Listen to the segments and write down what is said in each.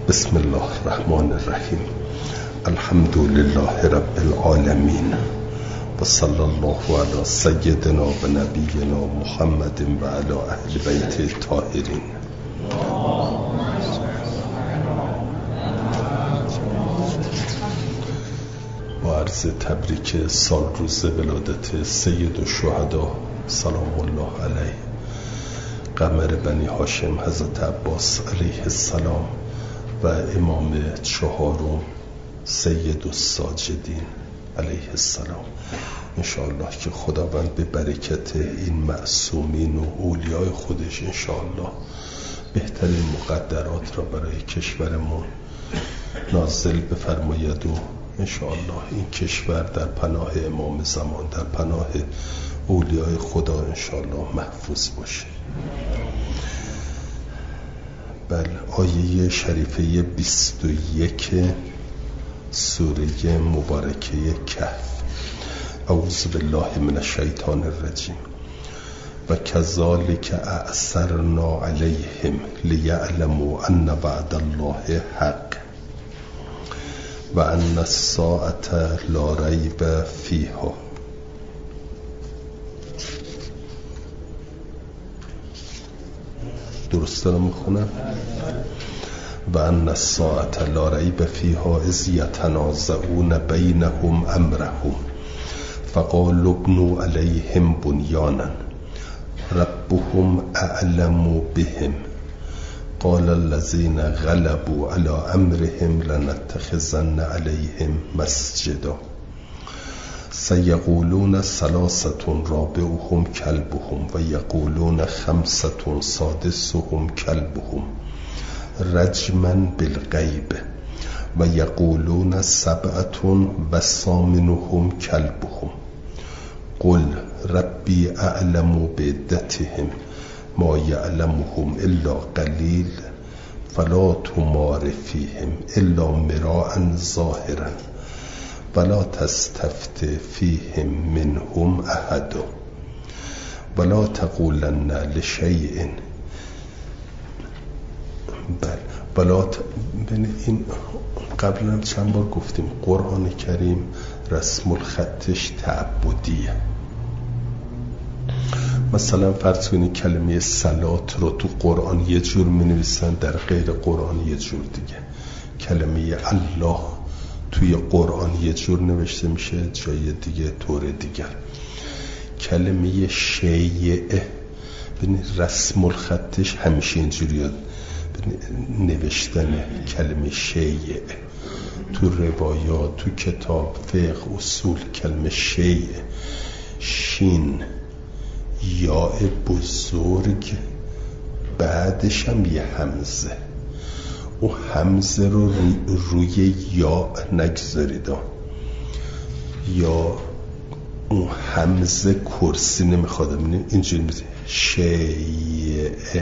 بسم الله الرحمن الرحیم. الحمد لله رب العالمین و صلی الله علی سیدنا و نبینا محمد و علی اهل بیت الطاهرین. با عرض تبریک سال روز ولادت سید الشهدا سلام الله علیه قمر بنی هاشم حضرت عباس علیه السلام و امام چهارم سید الساجدین علیه السلام. انشاءالله که خداوند به برکت این معصومین و اولیای خودش انشاءالله بهترین مقدرات را برای کشورمون نازل بفرماید و انشاءالله این کشور در پناه امام زمان، در پناه اولیای خدا انشاءالله محفوظ باشه. بله، آیه شریفه 21 سوره مبارکه کهف. اعوذ بالله من الشیطان الرجیم. و کذالک اعثرنا علیهم لیعلموا ان وعد الله حق و ان الساعة لا ریب فیها. درست دارم میخونم؟ و ان الساعة لا ریب فیها اذ یتنازعون بینهم امرهم فقالوا ابنوا علیهم بنیانا ربهم اعلم بهم قال الذين غلبوا على امرهم لنتخذن عليهم مسجدا سيقولون ثلاثة رابعهم كلبهم ويقولون خمسة سادسهم كلبهم رجما بالغيب ويقولون سبعة وثامنهم كلبهم قل ربي أعلم بعدتهم ما يعلمهم إلا قليل فلا تمار فيهم إلا مراء ظاهرا ولا تستفت فيهم منهم أحد ولا تقولن لشيء این قبلا چند بار گفتیم قرآن کریم رسم الخطش تعبدیه. مثلا فرض کنید کلمه صلات رو تو قرآن یه جور می نویسن، در غیر قرآن یه جور دیگه. کلمه الله توی قرآن یه جور نوشته میشه، جای دیگه طور دیگر. کلمه شیعه ببینید رسم الخطش همیشه اینجوریه نوشتن کلمه شیعه تو روایات، تو کتاب فقه اصول. کلمه شیعه شین یا بزرگ بعدش هم یه همزه، او همزه رو روی یا نگذارید یا اون همزه کرسی نمیخواد. اینجوری میشه شیعه،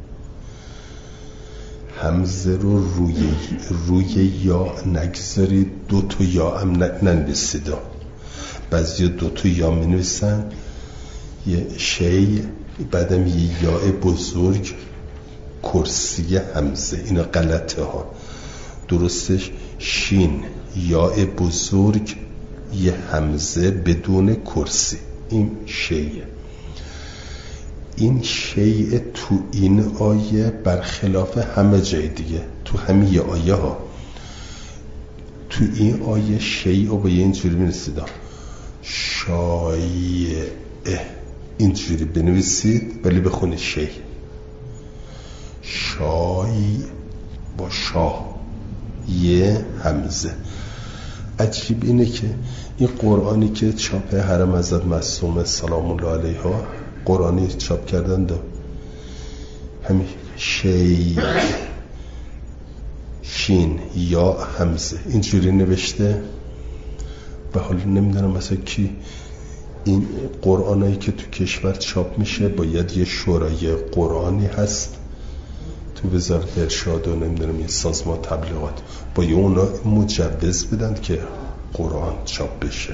همزه رو روی یا نگذارید، دو تا یا هم ننویسید. بعضی دو تا یا می نویسن یه شی بعدم یه یا بزرگ کرسی همزه. اینا غلطه ها. درستش شین یا بزرگ یه همزه بدون کرسی. این شیعه. این شیء تو این آیه برخلاف همه جای دیگه، تو همه یه آیه ها، تو این آیه شیء رو با یه اینجوری بنویسید، شایعه اینجوری بنویسید ولی بخونید شیء. شای با شاه یه همزه. عجیب اینه که این قرآنی که چاپ حرم حضرت معصومه سلام الله علیها قرآنی چاپ کردن دا همین شی شین یا همزه اینجوری نوشته. و حالا نمیدونم مثلا کی این قرآنایی که تو کشور چاپ میشه باید یه شورای قرآنی هست تو وزارت ارشاد و نمیدونم این سازمان تبلیغات باید اونا مجوز بدن که قرآن چاپ بشه.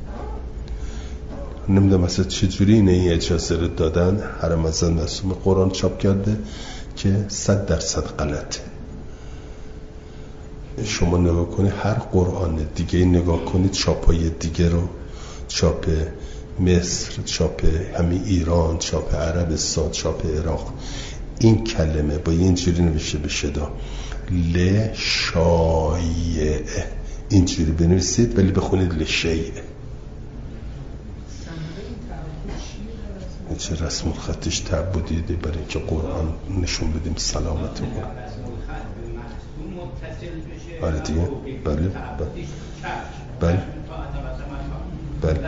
نمیدونم مثلا چجوری این اجازه رو دادن. حرم حضرت معصومه قرآن چاپ کرده که 100% غلطه. شما نگاه کنید هر قرآن دیگه نگاه کنید، چاپای دیگه رو، چاپ مصر، چاپ همین ایران، چاپ عربستان، چاپ عراق، این کلمه با اینجوری نوشته بشه دا لشایعه، اینجوری بنویسید ولی بخونید لشیعه. این چه رسم الخطش تعبدیه برای اینکه قرآن نشون بدیم سلامت قرآن. آره دیگه، بله بله بله.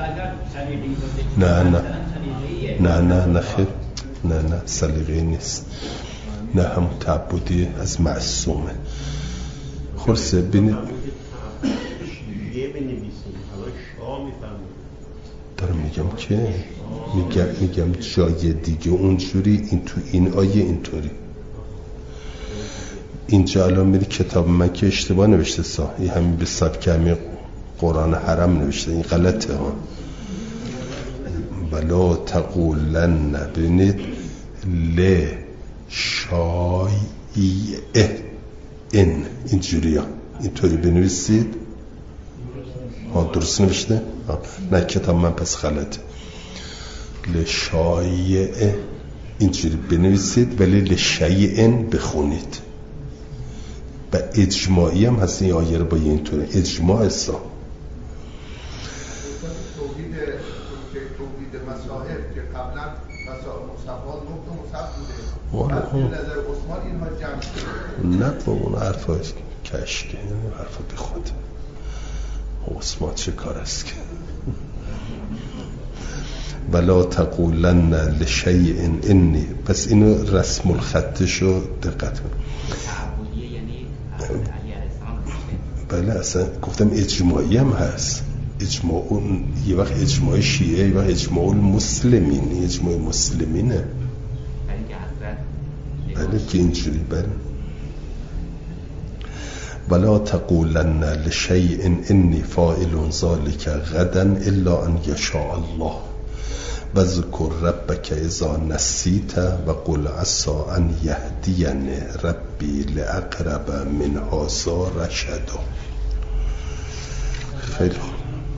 نه خیر، نه سلیقه نیست، نه همون تعبدی از معصومه. خلاصه ببینید دارم میگم که میگم جای دیگه اونجوری، این تو این آیه اینطوری. اینجا الان میری کتاب من که اشتباه نوشته این همین به سبک همین قرآن حرم نوشته، این غلطه ها. ولا تقولن، ببینید ل شایعه این اینجوری ها، اینطوری بنویسید. درست نوشته؟ نه کتاب من پس غلطه. لشایعه اینجوری بنویسید ولی لشیعن بخونید. و اجماعی هم هست این آیه رو با اینطوری اجماع است. توحید مصائب که قبلا مصطفات مصطفات بوده، از نظر عثمان اینها جمع شده. نه با اون حرفا کشکه، این حرفا به خود عثمان چه کار است که ولا تقولن لشیء انی. پس اینو رسم الخطشو دقت کن. بله اصلا گفتم اجماعی هم هست. اجماع اون یه وقت اجماع شیعه، یه وقت اجماع المسلمین، اجماع مسلمینه. بله که اینجوری. بله ولا تقولن لشیء انی فاعل ذلک غدا الا ان یشاء الله و ذکر ربک اذا نسیت و قل عسى ان یهدینی ربی لاقرب من هذا رشدا. خیلی خوب.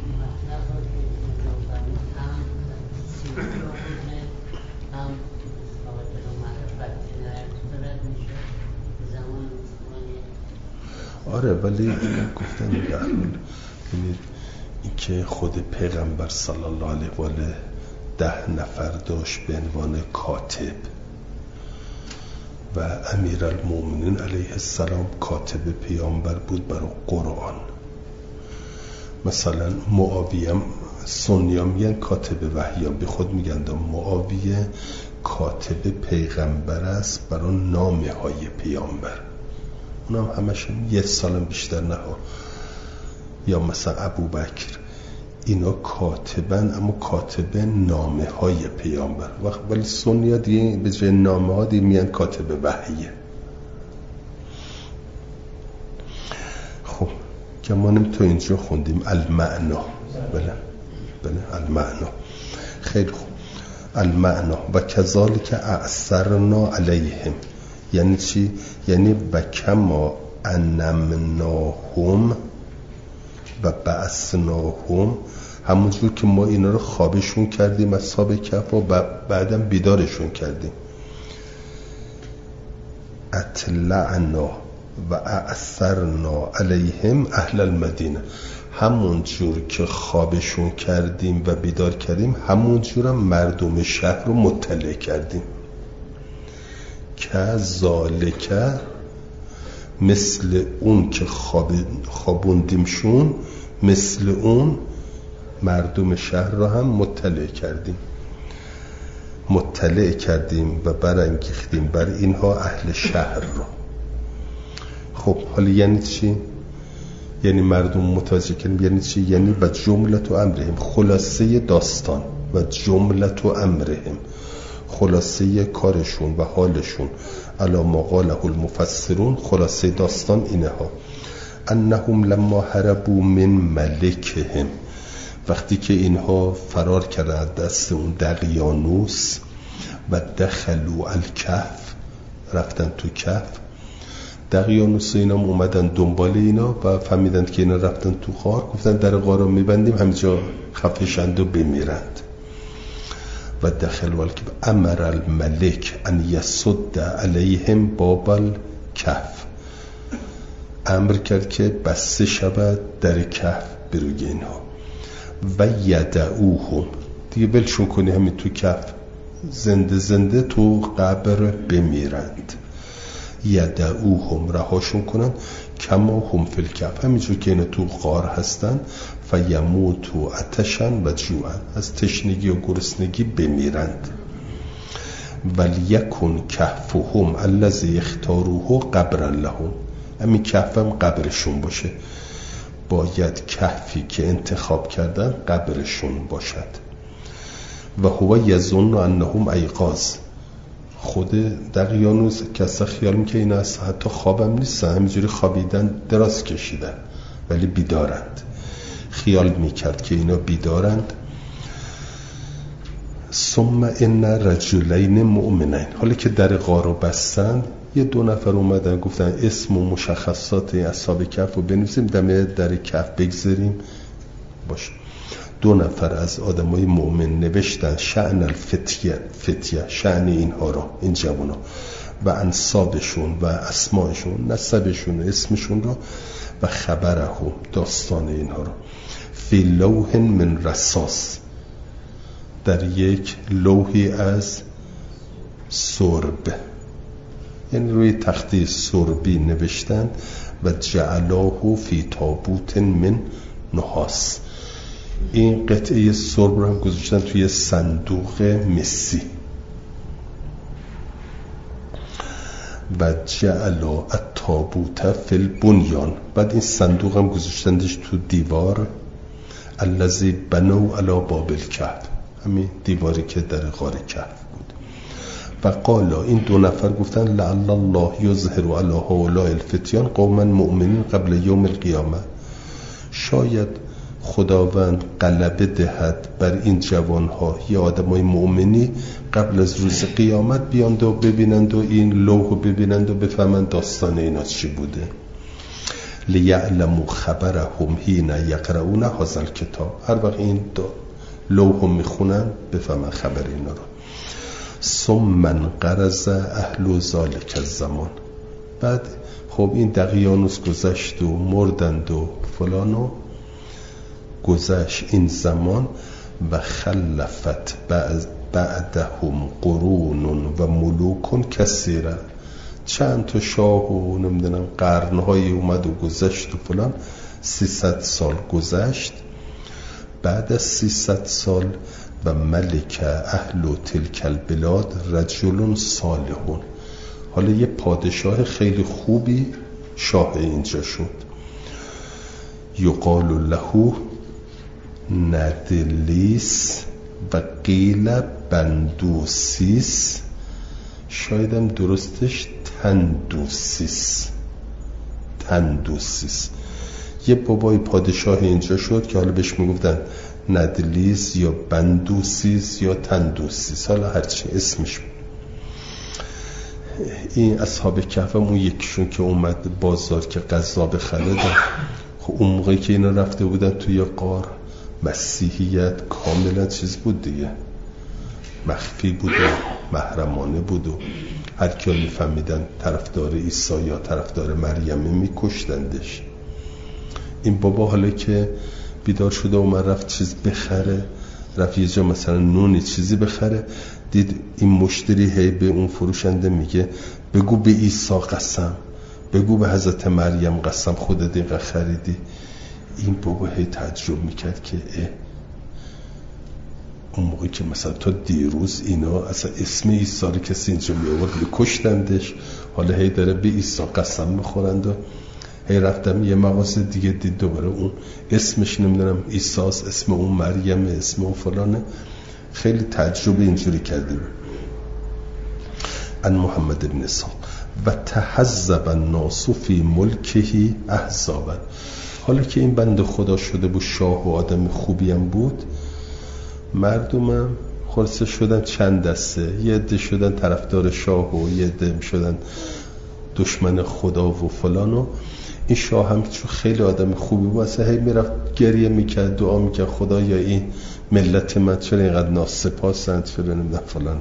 آره ولی گفتن در حال این که خود پیغمبر صلی الله علیه و آله 10 نفر داشت به عنوان کاتب و امیرالمومنین علیه السلام کاتب پیامبر بود برای قرآن. مثلا معاویه سنی‌ها میگن کاتب وحی، به خود میگن معاویه کاتب پیغمبر است برای نامه های پیامبر. اونم همشون 1 سال بیشتر نه. یا مثلا ابوبکر، اینا کاتبن اما کاتب نامه های پیامبر. ولی سنی ها دیگه به جای نامه ها دیگه میان کاتب وحیه. خب که ما تو اینجا خوندیم المعنا. بله المعنا. خیلی خوب. المعنا و کذالک اعثرنا علیهم، یعنی چی؟ یعنی بکما انمناهم و بعثناهم، همونجور که ما اینا رو خوابشون کردیم اصحاب کهف و بعدم بیدارشون کردیم. اطلعنا و اعثرنا علیهم اهل المدینه، همونجور که خوابشون کردیم و بیدار کردیم همونجور هم مردم شهر رو مطلع کردیم. که ذالکه، مثل اون که خوابوندیمشون، مثل اون مردم شهر را هم مطلع کردیم و برانگیختیم بر اینها اهل شهر را. خب حالا یعنی چی؟ یعنی مردم متوجه کردیم یعنی چی؟ یعنی و جملت و امرهم، خلاصه داستان و جملت و امرهم، خلاصه کارشون و حالشون، علی ما قاله المفسرون، خلاصه داستان اینه ها. انهم لما هربوا من ملکهم، وقتی که اینها فرار کردند دست اون دقیانوس و دخلوا الکهف، رفتن تو کهف، دقیانوس و اینا اومدن دنبال اینا و فهمیدند که اینا رفتن تو غار، گفتن در غار رو میبندیم همینجا خفشند و بمیرند. و دخل والکه امر الملک ان یسد علیهم باب الکهف، امر کرد که بسته شود در کهف بروی اینها. و یدعوهم، دیگه بلشون کنی همین تو کهف زنده زنده تو قبر بمیرند. یدعوهم، رهاشون کنن، کما هم فی الکهف، همینجور که اینا تو غار هستن. فیموتوا عطشا و جوعا، از تشنگی و گرسنگی بمیرند. ولیکن کهفهم الذی اختاروه قبرا لهم، همین کهف هم قبرشون باشه، باید کهفی که انتخاب کردن قبرشون باشد. و هو یظن انهم ایقاظ، خود دقیانوس کسا خیال میکنه اینا از حتی خوابم نیستن، همینجوری خوابیدن دراز کشیدن ولی بیدارند، خیال میکرد که اینا بیدارند. ثم ان رجلین مؤمنین، حالا که در غار رو بستن یه 2 نفر اومدن گفتن اسم و مشخصات اصحاب کهف رو بنویسیم دم در کهف بگذاریم باشه. 2 نفر از آدمای مؤمن نوشتن شأن الفتیه، شأن اینها رو، این جوانا، و انسابشون و اسمایشون، نسبشون، اسمشون رو، و خبرهم، داستان اینها رو، فی لوح من رصاص، در یک لوحی از سرب، یعنی روی تخته سربی نوشتن. و جعلاه فی تابوت من نحاس، این قطعه سرب رو هم گذاشتن توی صندوق مسی. و جعل التابوت فی البنیان، بعد این صندوق هم گذاشتندش تو دیوار. الذی بنوا علی باب الکهف، همین دیواری که در غار کهف بود. و قالا، این 2 نفر گفتن لعل الله یظهر علی هؤلاء الفتیان قوما مؤمنین قبل یوم القیامه، شاید خداوند غلبه دهد بر این جوانها یه آدمای مؤمنی قبل از روز قیامت بیاند و ببینند و این لوحو ببینند و بفهمند داستان اینا چی بوده. لیعلموا خبرهم حین یقرؤون هذا الکتاب، هر وقت این لوحو میخونن بفهمن خبر اینا رو. ثم انقرض اهل ذلک الزمان، بعد خب این دقیانوس گذشت و مردند و فلانو گذشت این زمان. و خلفت بعدهم قرون و ملوک کثیره، چند تا شاه و نمیدونم قرنهای اومد و گذشت و فلان. 300 سال گذشت. بعد از 300 سال و ملک اهل تلک البلاد رجل صالحون، حالا یه پادشاه خیلی خوبی شاه اینجا شد. یقال له ندلیس و قیل بندوسیس، شایدم درستش تندوسیس. یه بابای پادشاه اینجا شد که حالا بهش میگفتن ندلیس یا بندوسیس یا تندوسیس، حالا هرچی اسمش بود. این اصحاب کهف هم اون یکیشون که اومد بازار که غذا بخره، خب اون موقعی که اینا رفته بودن توی غار، مسیحیت کاملا چیز بود دیگه، مخفی بود و محرمانه بود و هر کی میفهمیدن طرفدار عیسی یا طرفدار مریمه میکشتندش. این بابا حالا که بیدار شده و من رفت چیز بخره، رفت یه جا مثلا نونی چیزی بخره، دید این مشتری هی به اون فروشنده میگه بگو به عیسی قسم، بگو به حضرت مریم قسم خودت اینقدر خریدی. این بابا هی تعجب میکرد که اون موقعی که مثلا تا دیروز اینا اصلا اسم عیسی رو کسی اینجا میآورد میکشتندش، حالا هی داره به عیسی قسم میخورند. و هی رفتم یه مغازه دیگه دید دوباره اون اسمش نمیدونم عیساست، اسم اون مریم، اسم اون فلانه. خیلی تجربه اینجوری کرده. ان محمد ابن اسحاق و تحزب الناس فی ملکه احزابا، حالا که این بنده خدا شده بود شاه و آدم خوبی هم بود، مردمم خلاصه شدن چند دسته، یه عده شدن طرفدار شاه و یه عده شدن دشمن خدا و فلانو. این شاه هم چون خیلی آدم خوبی بود اصلا هی میرفت گریه میکرد، دعا میکرد خدایا این ملت من چرا اینقدر ناسپاسند، چرا نمیدونم فلان.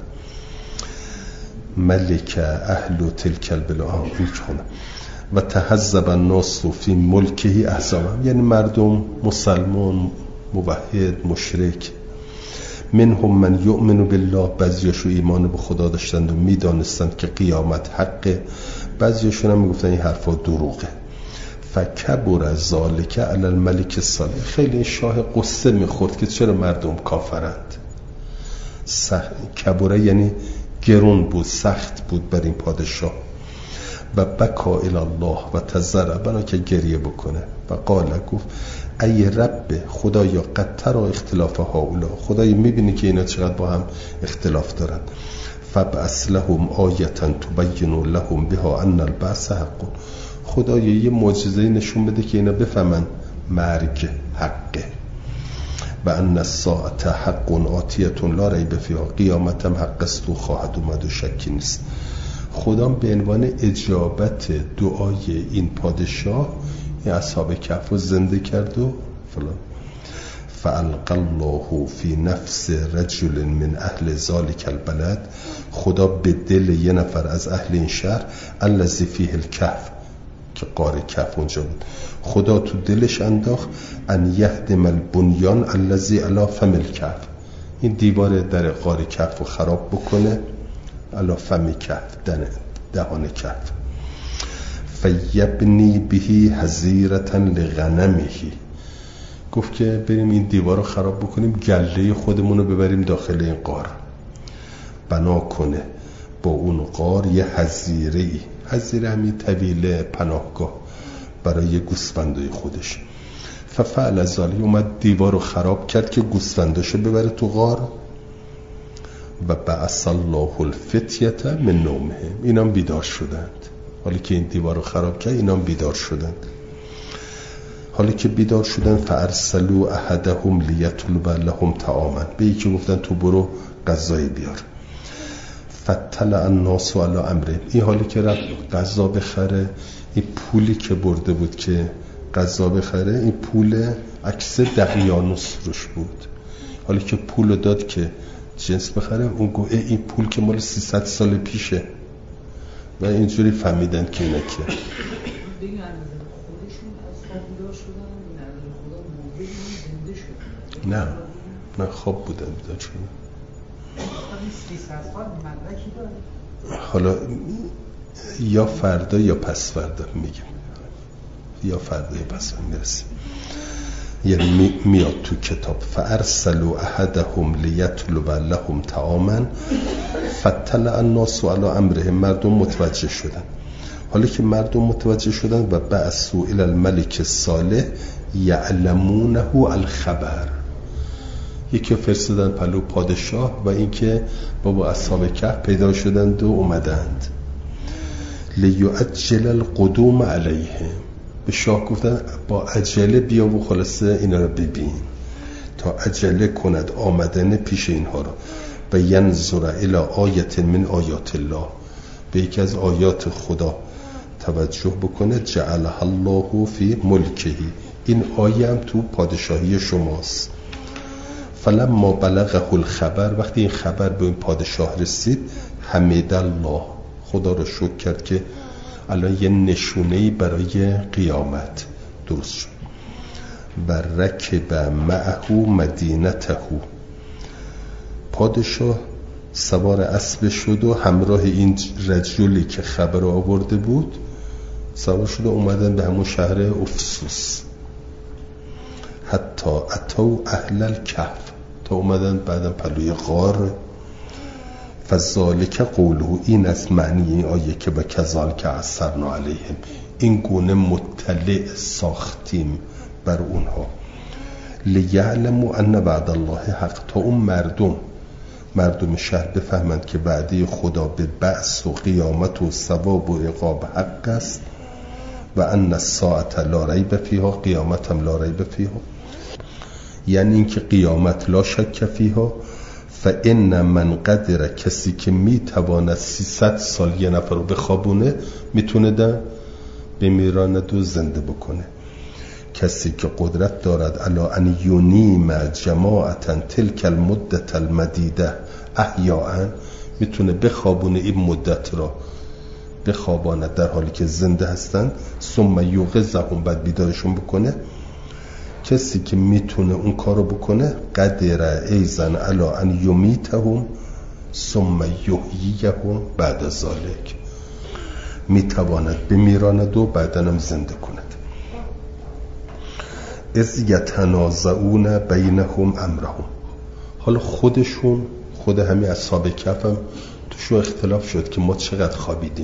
ملک اهل تلک البلاد و تحزب الناس فی ملکه احزابهم، یعنی مردم مسلمان، موحد، مشرک. منهم من یؤمن بالله، بعضیاشو ایمان به خدا داشتند و میدانستند که قیامت حقه، بعضیاشون هم میگفتن این حرفا دروغه. فکبر ذالک علی الملک الصالح، خیلی شاه قصه میخورد که چرا مردم کافرند. کبره یعنی گرون بود، سخت بود بر این پادشاه. و بکا الی الله و تضرع، بنا که گریه بکنه. و قال، گفت ای رب، خدایا قد ترى اختلاف هؤلاء، خدایا میبینی که اینا چقدر با هم اختلاف دارن. فبعث لهم آیه تبین لهم بها ان البعث حق، خدایا یه معجزه نشون بده که اینا بفهمن مرگ حقه. و ان الساعه حق آتیه لا ریب فیها، قیامت هم حق است و خواهد اومد و شکی نیست. خدا به عنوان اجابت دعای این پادشاه این اصحاب کهف رو زنده کرد و فلان. فالقى الله فی نفس رجل من اهل ذلک البلد، خدا به دل یه نفر از اهل این شهر، الذی فیه الکهف، که غار کهف اونجا بود، خدا تو دلش انداخت ان یهدم البنیان الذی علی فم الکهف، این دیوار در غار کهف رو خراب بکنه، علی فم کهف، دهان کهف. فیبنی بهی حظیرة لغنمه، گفت که بریم این دیوار رو خراب بکنیم، گله خودمون رو ببریم داخل این غار، بنا کنه با اون غار یه حظیره‌ای، حظیره همین طویله پناهگاه برای گوسفندای خودش. ففعل ذلک، اومد دیوار رو خراب کرد که گوسفنداشو ببره تو غار. و بعث الله الفتیه من نومهم، اینا بیدار شدند. حالی که این دیوار رو خراب کرد اینا بیدار شدند. حالی که بیدار شدن، فارسلوا احدهم لیطلب لهم طعاما، به یکی گفتن تو برو غذای بیار. فتل الناس علی امره، این حالی که رفت غذا بخره، این پولی که برده بود که غذا بخره، این پول عکس دقیانوس روش بود. حالی که پول داد که جنس بخره، اون گفت این پول که مال 300 سال پیشه. و اینجوری فهمیدن که اینا که نه خواب بودن بیدار شدن. حالا یا فردا یا پس فردا میگم، یا فردا یا پس فردا میرسیم. یعنی میاد تو کتاب فارسلوا احدهم لیطلب لهم طعاما فتل الناس علی امرهم، مردم متوجه شدن. حالا که مردم متوجه شدن، و بعثوا الی الملک الصالح یعلمونه الخبر، یکی فرستادن پلو پادشاه و اینکه بابا اصحاب کهف پیدا شدند و اومدند. لیعجل القدوم علیهم، به شاه گفتن با عجله بیا و خلاصه اینا رو ببین، تا عجله کند آمدن پیش اینها رو. و ینظر الی آیه من آیات الله، به یکی از آیات خدا توجه بکنه. جعلها الله فی ملکه، این آیه هم تو پادشاهی شماست. فلما بلغه الخبر، وقتی این خبر به این پادشاه رسید، حمید الله، خدا رو شکر کرد که الان یه نشونه‌ای برای قیامت درست شد. و رکب معه مدینته، پادشاه سوار اسب شد و همراه این رجلی که خبر آورده بود سوار شد و اومدن به همون شهر افسوس. حتی اتو اهل الکهف، تا اومدن بعدم پلوی غار. فذالک قوله، این از معنی این آیه که به کذالک اثرنا علیهم، این گونه مطلع ساختیم بر اونها. لیعلموا ان وعد الله حق، تا اون مردم شهر بفهمند که وعده خدا به بعث و قیامت و ثواب و عقاب حق است. و ان الساعه لا ریب فیها، قیامت هم لا ریب فیها، یعنی اینکه قیامت لا شک فیها. فإن من قدر، کسی که میتواند 300 سال یه نفر رو بخوابونه میتونه ده بمیراند و زنده بکنه. کسی که قدرت دارد علا ان یونیم جماعتا تلک المدت المدیده احیاء، میتونه بخوابونه این مدت را، بخواباند در حالی که زنده هستن، ثم یوقظهم، بعد بیدارشون بکنه. کسی که میتونه اون کارو بکنه قدر ایزن علا ان یمیتهم ثم یحییهم بعد ذالک، میتواند بمیراند و بعدنم زنده کند. اذ یتنازعون بینهم امرهم، حالا خودشون، خود همین اصحاب کهف هم توشو اختلاف شد که ما چقدر خوابیدیم،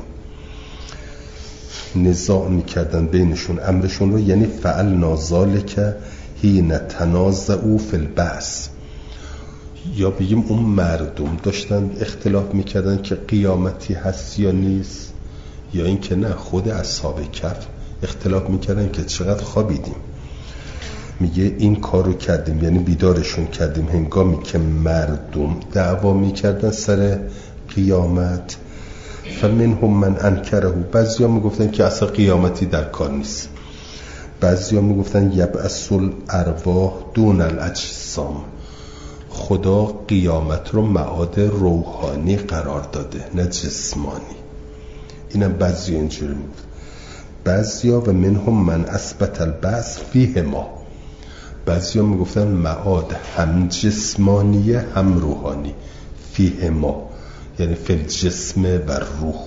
نزاع میکردن بینشون امرشون رو، یعنی فعلنا ذالک حین تنازعوا فی البعث، یا بگیم اون مردم داشتن اختلاف میکردن که قیامتی هست یا نیست، یا این که نه خود اصحاب کهف اختلاف میکردن که چقدر خوابیدیم. میگه این کارو کردیم، یعنی بیدارشون کردیم هنگامی که مردم دعوا میکردن سر قیامت. فمنهم من انکره، بعضیا میگفتن که اصلا قیامتی در کار نیست، بعضیا میگفتن یبعث الارواح دون الاجسام، خدا قیامت رو معاد روحانی قرار داده نه جسمانی. اینم بعضیا اینجوری میگفت. بعضیا و منهم من اثبت البعث فیه ما، بعضیا میگفتن معاد هم جسمانیه هم روحانی، فیه ما یعنی فی الجسم و روح.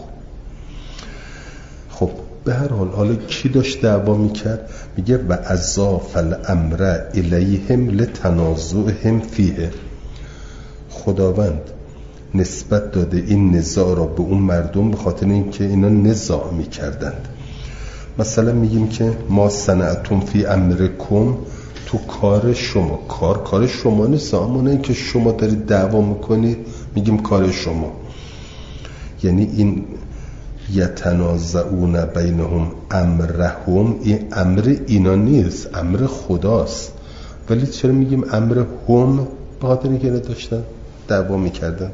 خب به هر حال حالا کی داشت دعوا میکرد؟ میگه و اضاف الامر الیهم لتنازعهم فیه، خداوند نسبت داده این نزاع را به اون مردم به خاطر اینکه اینا نزاع میکردند. مثلا میگیم که ما صنعتم فی امرکم، تو کار شما، کار شما نیست، اما این که شما دارید دعوا میکنید میگیم کار شما. یعنی این یتنازعون بینهم امرهم، این امر اینا نیست، امر خداست، ولی چرا میگیم امر هم؟ به خاطر اینکه داشتن دعوا میکردن.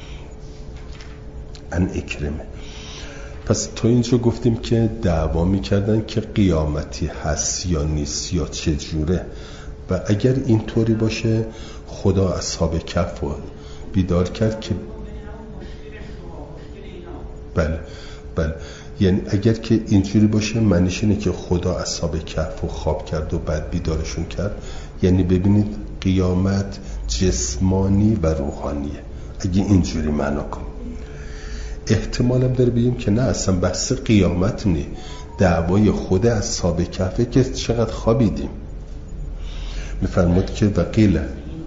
ان اکرمه. پس تا اینجا گفتیم که دعوا میکردن که قیامتی هست یا نیست یا چه جوره، و اگر اینطوری باشه خدا اصحاب کهف رو بیدار کرد که بله یعنی اگر که اینجوری باشه معنیش اینه که خدا اصحاب کهف رو خواب کرد و بعد بیدارشون کرد. یعنی ببینید قیامت جسمانی و روحانیه اگه اینجوری معنا کنیم. احتمالم داره بگیم که نه اصلا بحث قیامت نی، دعوای خود اصحاب کهفه که چقدر خوابیدیم. میفرمود که وقیله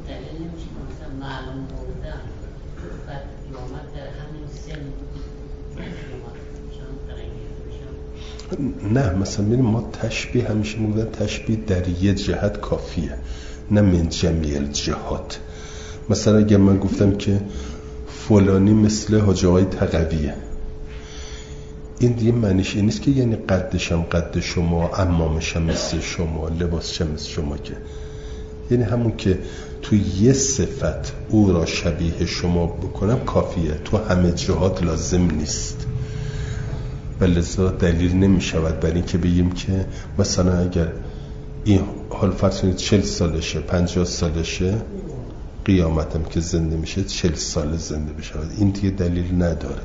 نه، مثلا ببینیم ما تشبیه همیشه میگن تشبیه در یه جهت کافیه، نه من جمیع الجهات. مثلا اگر من گفتم که فلانی مثل حاج آقای تقویه، این دیگه معنیش این نیست که یعنی قدشم قد شما، عمامشم مثل شما، لباسشم مثل شما، که یعنی همون که تو یه صفت او را شبیه شما بکنم کافیه، تو همه جهات لازم نیست. و لذا دلیل نمی شود برای این که بگیم که مثلا اگر این حال فرض کنید 40 سالشه 50 سالشه قیامتم که زنده میشه 40 سال زنده بشود، این دیگه دلیل نداره.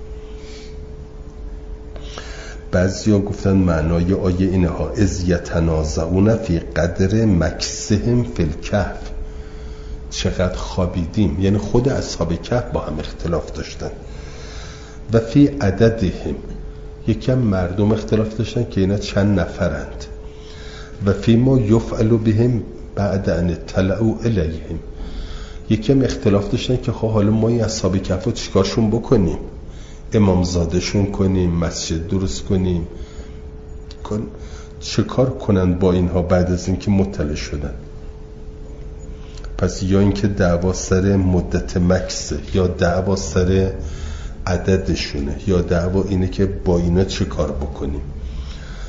بعضیا گفتن معنای آیه اینه ها اذ یتنازعون فی قدر مکثهم فی الکهف، چقدر خوابیدیم، یعنی خود اصحاب کهف با هم اختلاف داشتن. و فی عددهم، یکم مردم اختلاف داشتن که اینا چند نفرند. و فی ما یفعل بهم بعد ان طلعوا الیهم، یکم اختلاف داشتن که خب حالا ما این اصحاب کهف رو چیکارشون بکنیم، امامزادشون کنیم، مسجد درست کنیم، چه کار کنن با اینها بعد از اینکه مطلع شدن. پس یا اینکه دعوا سر مدت مکسه، یا دعوا سر عددشونه، یا دعوا اینه که با اینا چه کار بکنیم.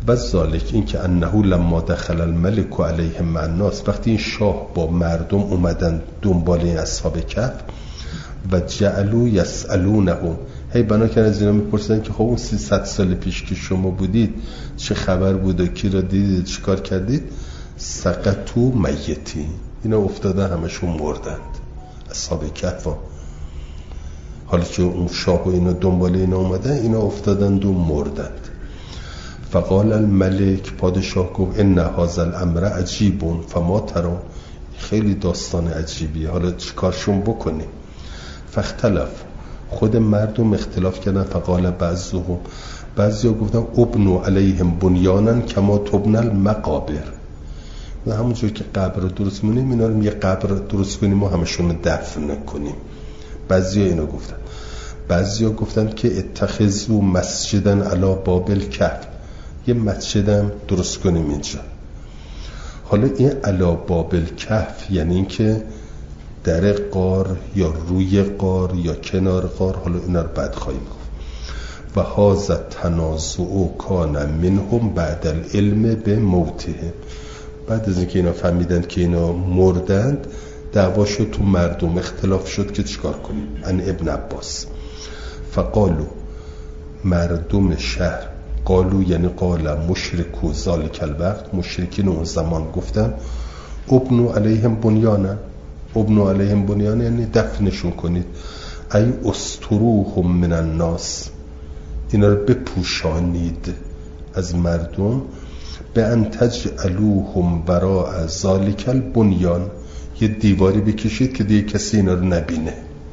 و ذالک این که انه لما دخل الملک علیهم مع الناس، وقتی این شاه با مردم اومدن دنبال این اصحاب کهف و جعلوا یسالونهم، هی بنا کردن از اینا میپرسیدن که خب اون 300 سال پیش که شما بودید چه خبر بود و کی را دیدید چه کار کردید، سقطوا میتین، اینا افتادن همشون مردند اصحاب کهف. حالا که اون شاه و اینا دنبال اینا اومدن اینا افتادند و مردند. فقال الملک، پادشاه گفت ان هذا الامر عجیب فما ترى، خیلی داستان عجیبیه، حالا چیکارشون بکنیم؟ فاختلف، خود مردم اختلاف کردن. فقال بعضهم، بعضیا گفتن ابنوا علیهم بنیانا کما تبنى المقابر، و همونجور که قبر رو درست می‌کنیم اینا رو یه قبر درست کنیم و همشون رو دفن کنیم. بعضیا اینو گفتن. بعضیا گفتن که اتخذوا مسجدا علی باب الکهف، یه مسجدم درست کنیم اینجا. حالا این علی باب الکهف یعنی این که در غار یا روی غار یا کنار غار، حالا اینا رو بعد خواهیم گفت. و هذا تنازع کان منهم بعد العلم به موتهم، بعد از اینکه اینا فهمیدن که اینا مردند دعوا شد تو مردم، اختلاف شد که چیکار کنیم. ان ابن عباس فقالو، مردم شهر، قالو یعنی قال مشرکو ذالک الوقت، مشرکین اون زمان گفتن ابنوا علیهم بنیانا، ابنوا علیهم بنیانا یعنی دفنشون کنید، ای استروهم من الناس، اینا رو بپوشانید از مردم، به ان تجعلوهم وراء ذالک البنیان، یه دیواری بکشید که دیگه کسی اینا رو نبینه،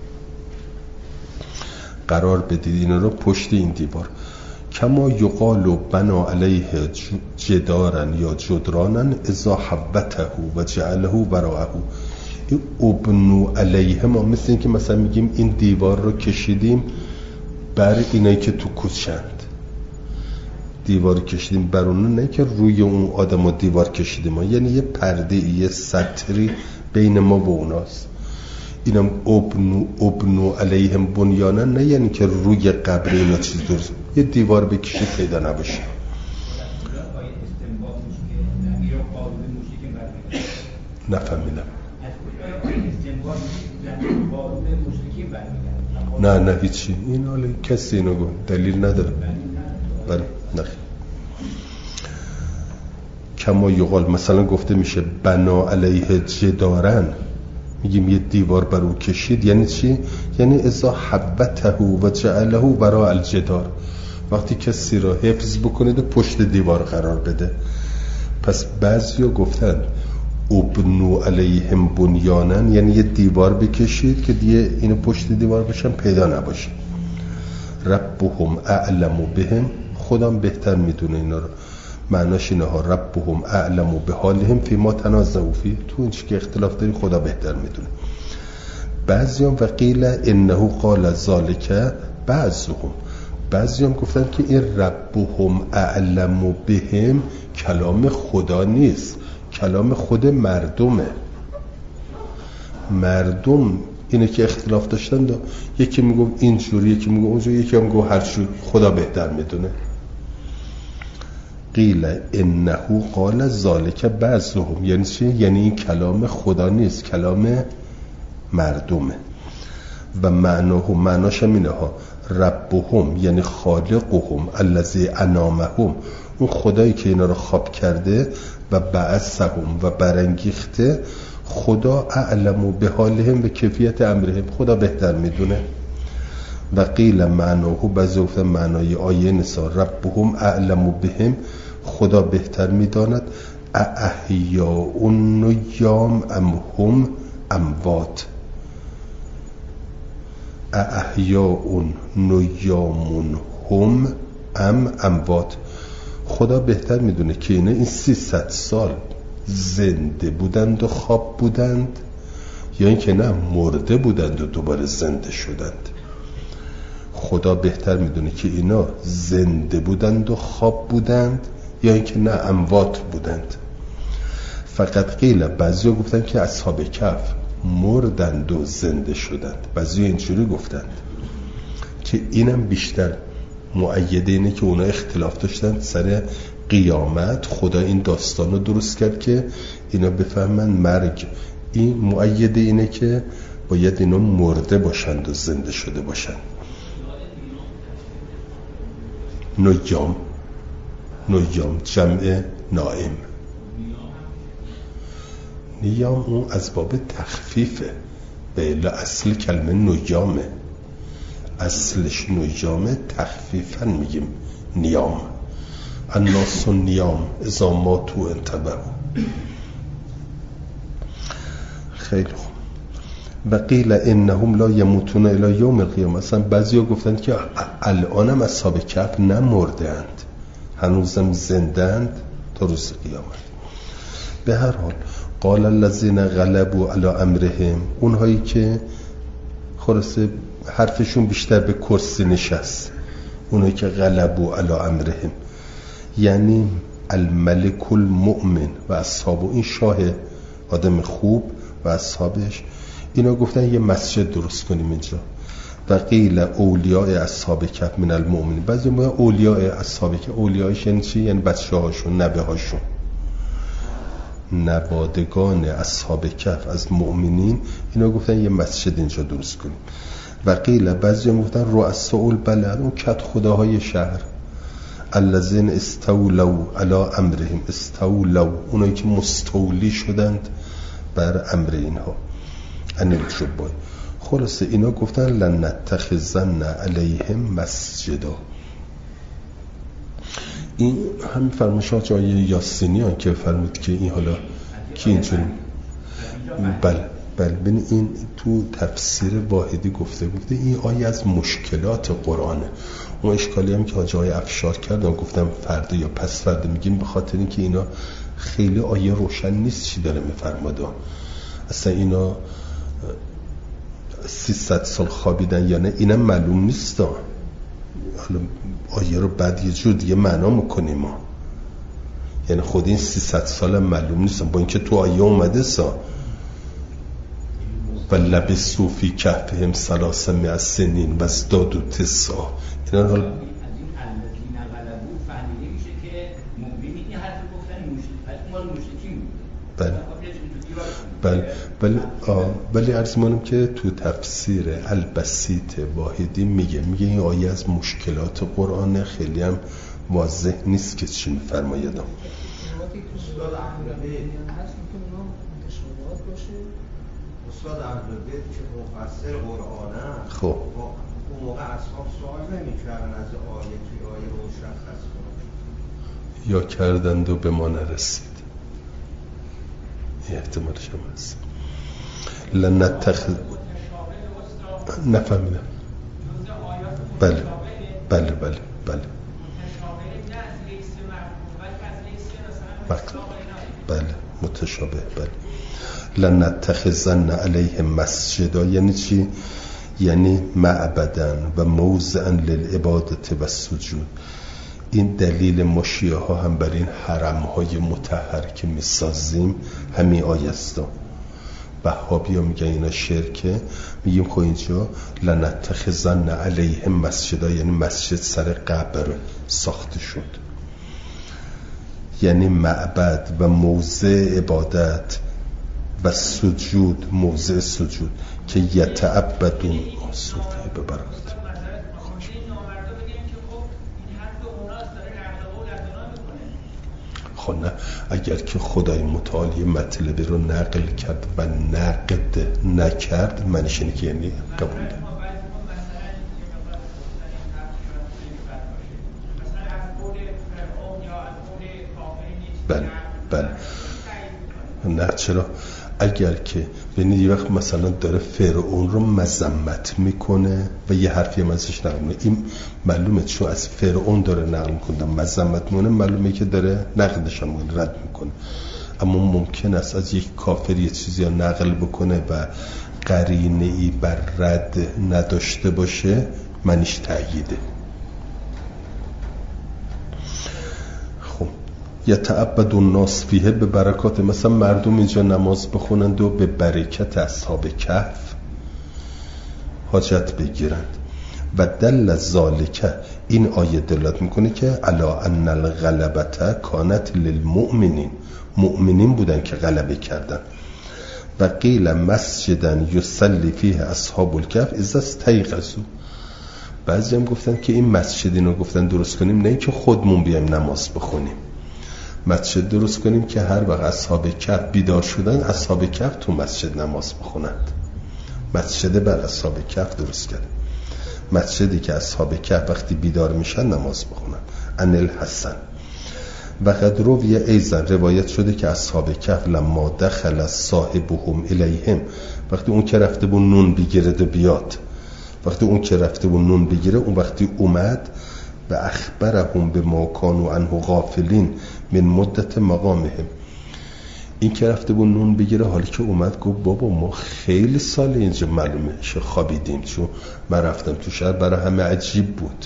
قرار بدید اینا رو پشت این دیوار. کما یقال بنا علیه جدارن یا جدرانن اذا حبته و جعله وراءه، این ابنو علیه ما مثل این که مثلا میگیم این دیوار رو کشیدیم بر اینایی که تو کوچند، دیوار کشیدیم بر اون، نه که روی اون آدم دیوار کشیدیم، یعنی یه پرده، یه سطری بین ما و اوناست. اینم ابنو علیهم بنیانا، نه یعنی که روی قبر اینا چیز درست، یه دیوار بکشید پیدا نباشه. نفهمیدم. نه هیچی، این حالا کسی اینو گفت، دلیل نداره. بله نه. کما یقال مثلا گفته میشه بنا علیه جدارن، میگیم یه دیوار بر او کشید، یعنی چی؟ یعنی اذا حبته و جعله وراء الجدار، وقتی کسی را حفظ بکنید و پشت دیوار قرار بده. پس بعضیا گفتن ابنو علیهم بنیانن یعنی یه دیوار بکشید که دیگه اینو پشت دیوار باشن پیدا نباشه. ربهم اعلم بهم، خودم بهتر میدونه اینا رو، معناش اینه ها، ربهم اعلم بحالهم فی ما تنازعوا فی، تو این چی که اختلاف داری خدا بهتر میدونه. بعضیام وقیل انه قال ذالک بعضهم، بعضیام گفتن که این ربهم اعلم بهم کلام خدا نیست، کلام خود مردمه. مردم اینه که اختلاف داشتن، یکی میگه اینجوری، یکی میگه اونجوری، یکی هم میگه هر چی خدا بهتر میدونه. قیل انه قال ذالک بعضهم، یعنی چی؟ یعنی این کلام خدا نیست، کلام مردمه. و معناش هم اینه ها، ربهم یعنی خالقهم الذی انامهم، اون خدایی که اینا رو خواب کرده و بعثهم و برانگیخته، خدا اعلم بحالهم به کیفیت امرهم، خدا بهتر میدونه. و قیل معناه، بعضی گفتن معنای آیه نسا ربهم اعلم بهم، خدا بهتر میداند، احیاء نیام ام هم اموات، احیاء نیام هم ام اموات، خدا بهتر میدونه که این 300 سال زنده بودند و خواب بودند یا اینکه نه مرده بودند و دوباره زنده شدند. خدا بهتر میدونه که اینا زنده بودند و خواب بودند یا اینکه نه اموات بودند. فقط قیل، بعضی ها گفتند که اصحاب کهف مردند و زنده شدند، بعضی ها اینجوری گفتند که اینم بیشتر مؤیده اینه که اونا اختلاف داشتند سر قیامت خدا این داستان رو درست کرد که اینا بفهمن مرگ این مؤید اینه که باید اینا مرده باشند و زنده شده باشند. نیام جمع نائم. نیام اون از باب تخفیفه، به الا اصل کلمه نیامه، اصلش نیامه، تخفیفا میگیم نیام. الناس نیام اذا ماتوا انتبهوا. خیلی خوب. و قیل انهم لا یموتون الی یوم القیامه. مثلا بعضیا گفتند که الانم اصحاب کهف نمردند، هنوزم زندند تا روز قیامت. به هر حال قال الذين غلبوا على امرهم، اونهایی که خلاصه حرفشون بیشتر به کرسی نشست، اونهایی که غلبوا علی امرهم یعنی الملك المؤمن و اصحاب، این شاه آدم خوب و اصحابش، اینا گفتن یه مسجد درست کنیم اینجا. و قیل اولیاء اصحاب کهف من المؤمنین. بعضی میگن اولیاء اصحاب کهف، اولیاءش یعنی چی؟ یعنی بچه‌هاشون، نوه‌هاشون، نوادگان اصحاب کهف از مؤمنین، اینا گفتن یه مسجد اینجا درست کنیم. و قیل بعضی گفتن رؤساء البلد، اون کت خداهای شهر، الذین استولوا علی امرهم، استولوا اونایی که مستولی شدند بر امر اینها، ان الجبار. خلاصه اینا گفتن لن نتخذن علیهم مسجدا. این همین فرمایشات جای یاسینیان که فرمود که این حالا کی اینجوری، بله ببین این تو تفسیر واحدی گفته این آیه از مشکلات قرآنه. اون اشکالی هم که آجای افشار کردم گفتم فردا یا پس فردا میگیم به خاطر اینکه اینا خیلی آیه روشن نیست چی داره میفرماده. اصلا اینا 300 سال خوابیدن یا نه اینم معلوم نیست. حالا آیه رو بعد یه جور دیگه معنا میکنیم ما، یعنی خود این 300 سال هم معلوم نیست، با اینکه تو آیه اومده و لبثوا فی کهفهم 300 سنین و ازدادوا تسعا. اینا حالا بله عرض می‌کنم که تو تفسیر البسیط واحدی میگه این آیه از مشکلات قرآن، خیلی هم واضح نیست که چی می‌فرماید. استاد اهل‌بیت که مفسر قرآنه، خب اون موقع اصحاب سوال نمی‌کردن از آیه توی آیه مشخص کنن، یا کردند و به ما نرسید. این احتمالش هم هست. نفهمیدم. بله متشابه. بله لن نتخذن علیهم مسجدا یعنی چی؟ یعنی معبدن و موضعا للعبادت و سجود. این دلیل ما شیعه ها هم بر این حرم های مطهر که میسازیم همین آیه است. وهابی ها میگن اینا شرکه، میگیم خب اینجا لنتخذن علیهم مسجدا یعنی مسجد سر قبر ساخته شد، یعنی معبد و موضع عبادت و سجود، موضع سجود که یتعبدون صوفی ببرد. خب نه، اگر که خدای متعال یه مطلبی رو نقل کرد و نقد نکرد معنیش اینه که یعنی قبول ده. بله نه چرا؟ اگر که ببینید یه وقت مثلا داره فرعون رو مذمت میکنه و یه حرفی هم ازش نقل میکنه، این معلومه چون از فرعون داره نقل میکنه مذمت میکنه، معلومه که داره نقدش هم رد میکنه. اما ممکن است از یک کافر یه چیزی رو نقل بکنه و قرینه ای بر رد نداشته باشه، معنیش تأییده. یتعبد الناس فیه به برکات، مثلا مردم اینجا نماز بخونند و به برکت اصحاب کهف حاجت بگیرند. و دل ذالک، این آیه دلالت میکنه که علا ان الغلبة کانت للمؤمنین، مؤمنین بودن که غلبه کردن. و قیل مسجدا یصلی فیه اصحاب الکهف اذا استیقظوا، بعضی هم گفتن که این مسجد اینو گفتن درست کنیم نه اینکه خودمون بیایم نماز بخونیم، مسجد درست کنیم که هر وقت اصحاب کهف بیدار شدن اصحاب کهف تو مسجد نماز بخونند. مسجد بر اصحاب کهف درست کرد، مسجدی که اصحاب کهف وقتی بیدار میشن نماز بخونن. ان الحسن و قد روی ایزن، روایت شده که اصحاب کهف لما دخل صاحبهم الیهم، وقتی اون که رفته بود نون بگیرد و بیاد، وقتی اون که رفته بود نون بگیره اون وقتی اومد و اخبرهم بما كانوا عنه غافلین من مدت مقامهم، این که رفته بود نون بگیره حالی که اومد گفت بابا ما خیلی سال اینجا معلومه خوابیدیم، چون من رفتم تو شهر برای همه عجیب بود.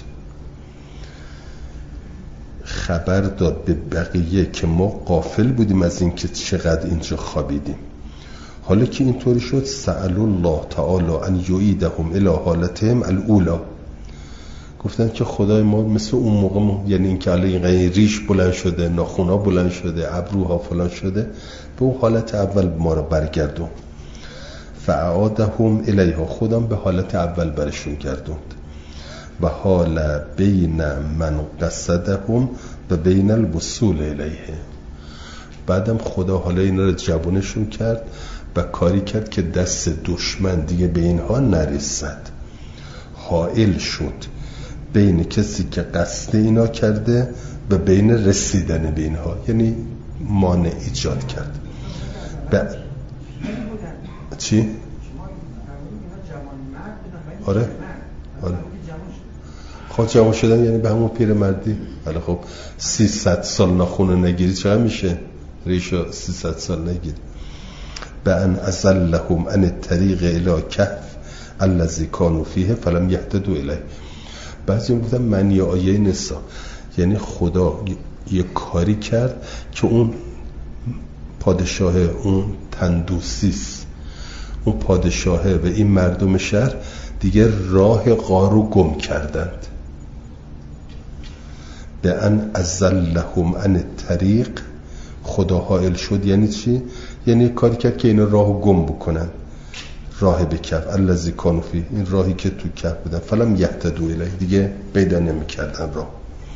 خبر داد به بقیه که ما غافل بودیم از این که چقدر اینجا خوابیدیم. حالا که اینطوری شد سأل الله تعالی ان یعیدهم الی حالتهم الاولی، گفتن که خدای ما مثل اون موقع، یعنی این که الان ریش بلند شده، ناخونا بلند شده، ابروها فلان شده، به اون حالت اول ما رو برگردون. فاعادهم الیها، خودم به حالت اول برشون گردوند. و حال بین من قصدهم و بین الوصول الیه، بعدم خدا حالا اینا رو جوانشون کرد و کاری کرد که دست دشمن دیگه به اینها نرسد، حائل شد بین کسی که قصد اینا کرده و بین رسیدن به اینها، یعنی مانع ایجاد کرد. چی؟ آره خب جمع شدن یعنی به همون پیرمردی. ولی خب 300 سال ناخونه نگیری چقدر میشه؟ ریشو 300 سال نگیری. به ان ازلهم ان الطریق الی کهف الذی کانوا فیه فلم یهتدوا الیه. بعضی میگفتن معنی آیه نسا، یعنی خدا یه کاری کرد که اون پادشاه اون تندوسیس، اون پادشاه و این مردم شهر دیگه راه غارو گم کردند. به ان ازلهم عن الطریق، خدا حائل شد یعنی چی؟ یعنی کاری کرد که اینا راهو گم بکنن، راه به کهف الذی کانوا فیه، این راهی که تو کهف بودن، فلم یهتدوا الیه، دیگه پیدا نمی‌کردن راه.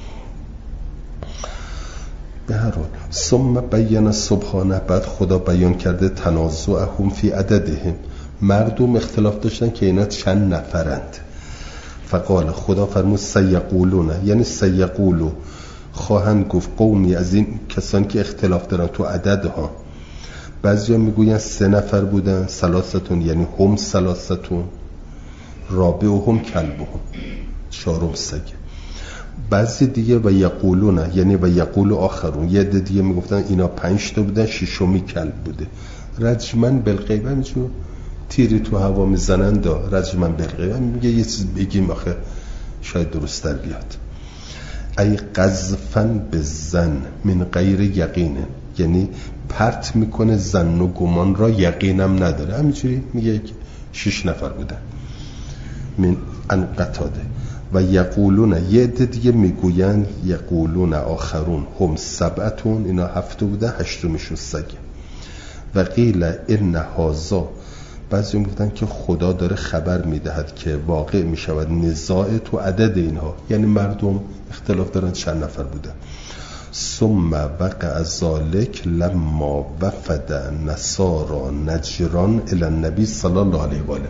به هر حال ثم بین سبحانه، بعد خدا بیان کرده تنازعهم فی عددهم، مردم اختلاف داشتن که اینا چند نفرند. فقال، خدا فرمود سیقولون، یعنی سیقولو خواهند گفت قومی از این کسانی که اختلاف دارن تو عددها. بعضی ها میگوین 3 نفر بودن، ثلاثتون یعنی هم ثلاثتون، رابعهم کلبهم، 4م سگ. بعضی دیگه و یقولون، یعنی و یقول آخرون، یه عده دیگه میگفتن اینا 5 تا بودن، 6می کلب بوده. رجمن بالغیب، همینجور تیری تو هوا میزنن دا رجمن بالغیب، میگه یه چیز بگیم آخه شاید درست در بیاد. ای قذفن بزن من غیر یقین، یعنی پرت میکنه زن و گمان را، یقینم نداره، همینجوری میگه 6 نفر بودن. من ان قتاده. و یقولون، یه عده دیگه میگوین یقولون آخرون هم 7، اینا 7 بودن، 8میشون سگه. و قیل ان هذا، بعضی میگفتن که خدا داره خبر میدهد که واقع میشود نزاع تو عدد اینها، یعنی مردم اختلاف دارن چند نفر بودن. ثم وقع ذلک لما وفد نصارا نجران الی النبی صلی الله علیه و آله.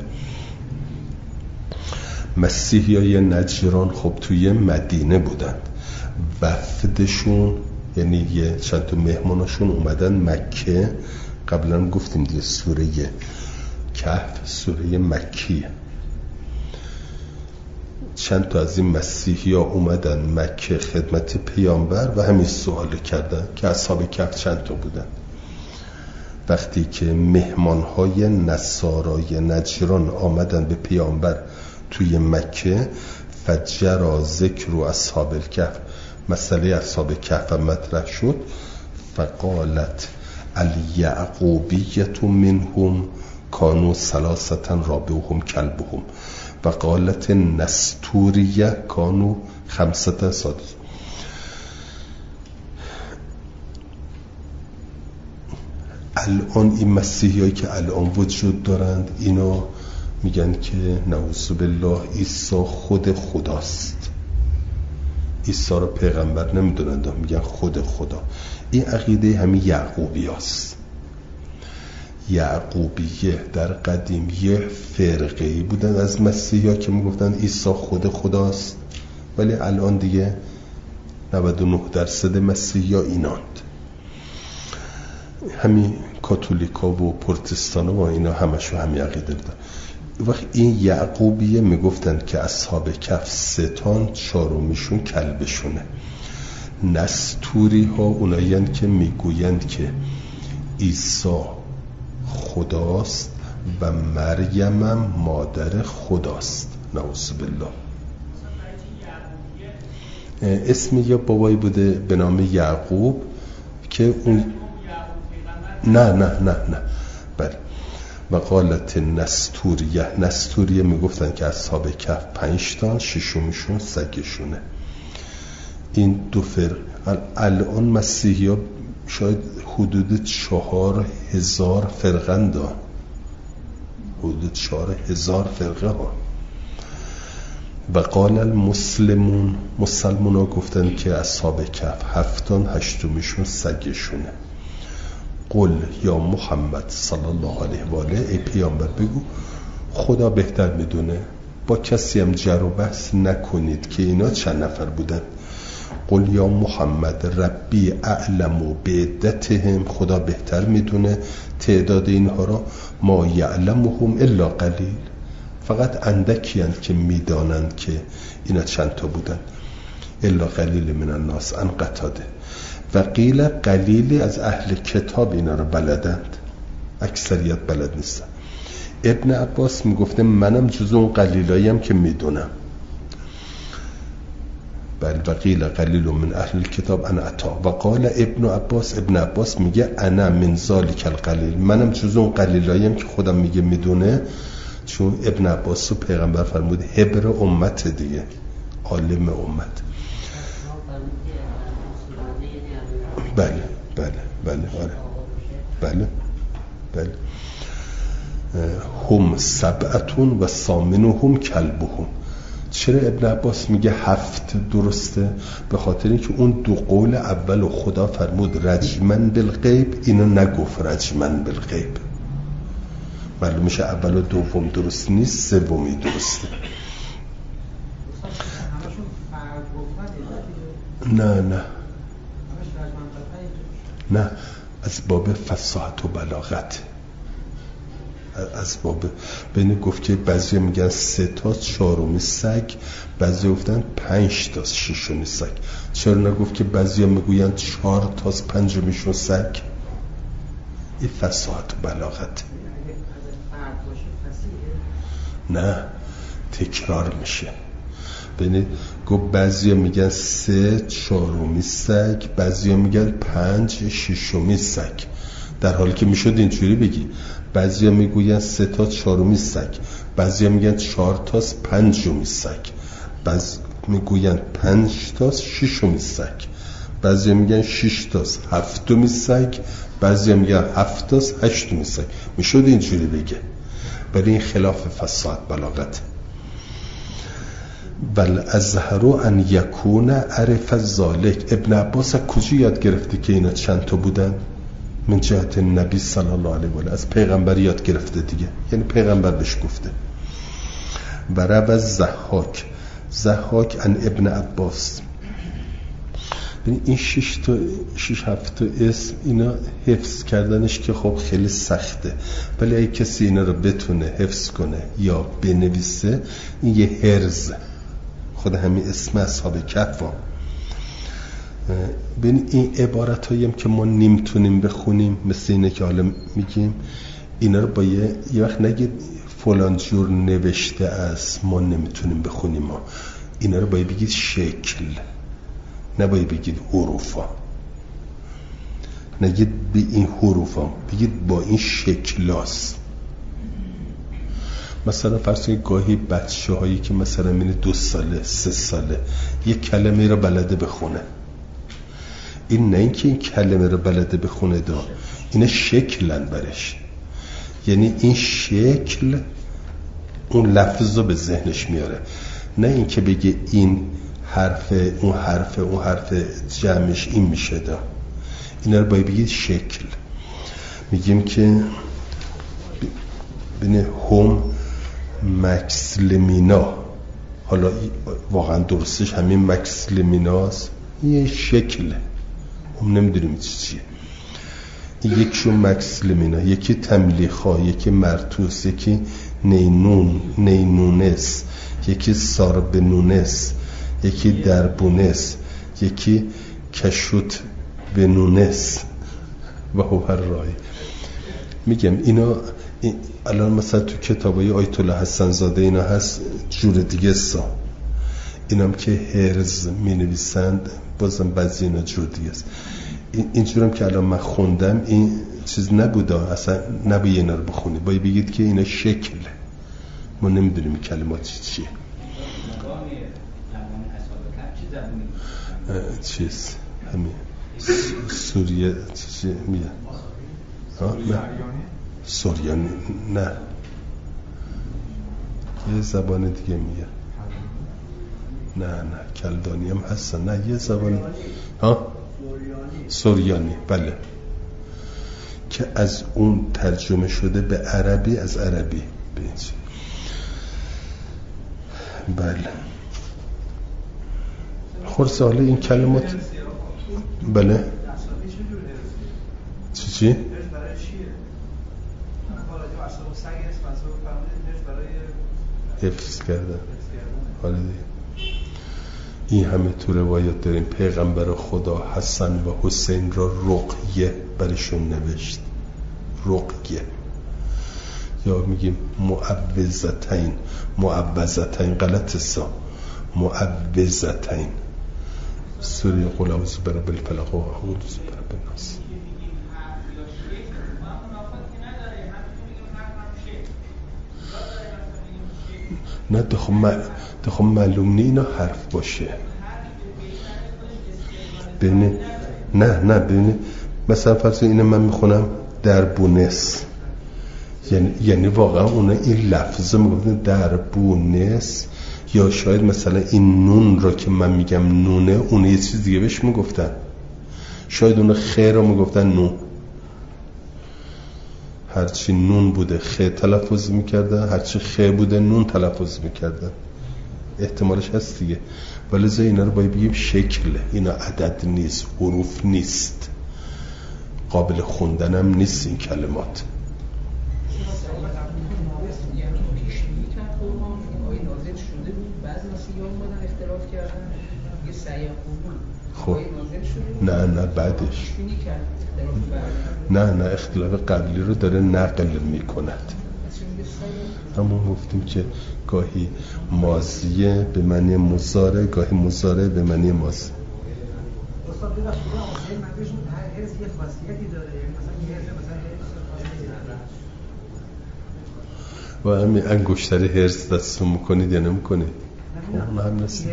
مسیحیای نجران خب توی مدینه بودن، وفدشون یعنی یه چند تا مهمانشون اومدن مکه. قبلا گفتیم دیگه سوره کهف سوره مکیه. چند تا از این مسیحی ها اومدن مکه خدمت پیامبر و همین سوال کردن که اصحاب کهف چند تا بودن. وقتی که مهمان های نصارای نجران آمدن به پیامبر توی مکه، فجر ذکر اصحاب الکهف، مسئله اصحاب کهف مطرح شد. فقالت الیعقوبیة منهم کانوا 3 رابعهم کلبهم. و قالت نستوریه کانو 5 سادس. الان این مسیحی هایی که الان وجود دارند اینو میگن که نعوذ بالله عیسی خود خداست. عیسی رو پیغمبر نمیدونند، میگن خود خدا. این عقیده همین یعقوبی هست. یعقوبیه در قدیم یه فرقه‌ای بودن از مسیحی ها که میگفتن عیسی خود خداست، ولی الان دیگه 99% مسیحی ها ایناند. همین کاتولیکا و پروتستانا و اینا همشو همین عقیده بودن. وقت این یعقوبیه میگفتن که اصحاب کهف 3 تا 4میشون کلبشونه. نستوری ها اونایند که میگویند که عیسی خداست و مریم هم مادر خداست. نعوذ بالله. اسم یه بابایی بوده به نام یعقوب که اون نه بله. و قالت نستوریه میگفتن که اصحاب کهف 5 تا 6میشون سگشونه. این دو فرق. الان مسیحی ها شاید حدود 4000 فرقند ها، حدود 4000 فرقه ها. و قال المسلمون، مسلمون ها گفتن که اصحاب کهف 7 تا 8میشون سگشونه. قل یا محمد صلی الله علیه و آله، ای پیامبر بگو خدا بهتر میدونه، با کسی هم جر و بحث نکنید که اینا چند نفر بودن. قل یا محمد ربی اعلم بعدتهم، خدا بهتر میدونه تعداد اینها را، ما یعلمهم الا قلیل، فقط اندکی هستند که میدانند که اینا چند تا بودن. الا قلیل من الناس، ان قتاده. و قیل قلیلی از اهل کتاب اینا رو بلدند، اکثریت بلد نیستن. ابن عباس میگفته منم جز اون قلیلاییم که میدونم. بل و قیل قلیل من اهل کتاب انا عطا. و قال ابن عباس میگه انا من ذالک القلیل، منم جز اون قلیلاییم که خودم میگه میدونه، چون ابن عباس رو پیغمبر فرمود حبر امت دیگه، عالم امت. بله هم 7 و ثامنهم کلبهم. چرا ابن عباس میگه 7 درسته؟ به خاطر اینکه اون 2 قول اول خدا فرمود رجمن بالغیب، اینو نگفت رجمن بالغیب. معلوم میشه اول و دوم درست نیست، سومی درسته. نه از باب فصاحت و بلاغت، از باب بین گفت که بعضی میگن 3 تا 4 سگ، بعضی گفتن 5 تا 6 سگ. چرا نگفت که بعضی میگوین 4 تا 5 سگ؟ این فصاحت و بلاغت. نه تکرار میشه. ببینید گفت بعضیا میگن 3 4 سگ، بعضیا میگن 5 6 سگ، در حالی که میشد اینجوری بگی بعضیا میگوین 3 تا 4 سگ، بعضیا میگن 4 تا 5 سگ، بعض میگوین 5 تا 6 سگ، بعضیا میگن 6 تا 7 سگ، بعضیا میگن 7 تا 8 سگ. میشد اینجوری بگه، ولی این خلاف فصاحت بلاغت. بل ازهرو ان یکون عرف ذالک. ابن عباس کجا یاد گرفته که اینا چند تا بودن؟ من جهت نبی صلی الله علیه و آله، از پیغمبر یاد گرفته دیگه، یعنی پیغمبر بهش گفته. و روى ضحاک ان ابن عباس. این 6 7 تا اسم اینا حفظ کردنش که خب خیلی سخته، ولی اگه کسی اینا رو بتونه حفظ کنه یا بنویسه، این یه حرز. خود همین اسم اصحاب کهف. ببین این عبارت هاییم که ما نمیتونیم بخونیم، مثل اینه که حالا میگیم اینا رو با یه وقت نگید فلان جور نوشته است ما نمیتونیم بخونیم، ما اینا رو باید بگید شکل، نباید بگید حروفا. نگید به این حروفا، بگید با این شکلاست. مثلا فرض کنید گاهی بچه هایی که مثلا من 2 ساله 3 ساله یک کلمه رو بلده بخونه، این نه اینکه این کلمه رو بلده بخونه دا، اینه شکلن برش، یعنی این شکل اون لفظ رو به ذهنش میاره، نه اینکه بگه این حرف اون حرف اون حرف جمعش این میشه دا. اینا رو باید بگید شکل. میگیم که بینه هم مکسلمینا، حالا واقعا درستش همین مکسلمیناست، یه شکله، هم نمیدونیم چیه. یکشون مکسلمینا، یکی تملیخا، یکی مرتوس، یکی نینونس، یکی ساربنونس، یکی دربونس، یکی کشوت بنونس و هو هر رای. میگم اینا الان مثلا تو کتابای آیت الله حسن زاده اینا هست جور دیگه سا، اینم که هرز می نویسند بازم بعضی اینا جور دیگه است. اینجورم که الان من خوندم این چیز نبوده، اصلا نباید اینا رو بخونی، باید بگید که اینا شکل، ما نمیدونیم کلمات چیه. چیز همین سوریه چیزی میگه نه سوریانی نه یه زبان دیگه میگه، نه کلدانی هم هستن، نه یه زبان سوریانی، بله، که از اون ترجمه شده به عربی، از عربی به این چی. بله خورسه حالا این کلمات بله چی؟ حفظ کردن. حالا این همه تو روایات داریم پیغمبر خدا حسن و حسین را رقیه برشون نوشت، رقیه، یا میگیم معوذتین غلط سا، معوذتین. سوره قل اعوذ برب الفلق و اعوذ برب الناس. نه دخم معلوم نی اینا حرف باشه ببینه، نه ببینه مثلا فرض اینو من میخونم در بونس، یعنی واقعا اونا این لفظه میگفتن در بونس، یا شاید مثلا این نون را که من میگم نونه، اون یه چیز دیگه بهش میگفتن، شاید اون خیر رو میگفتن نون، هرچی نون بوده خ تلفظ میکردن، هرچی خ بوده نون تلفظ میکردن، احتمالش هست دیگه. ولی زی اینا رو باید بگیم شکل، اینا عدد نیست، حروف نیست، قابل خوندن هم نیست این کلمات. خب نه بعدش نه اختلاف قبلی رو داره نقل میکند. همون گفتیم که گاهی ماضیه به معنی مضارع، گاهی مضارع به معنی ماضی. و همین انگشتر هرز دستون میکنید یا نمیکنید؟ نه هم نست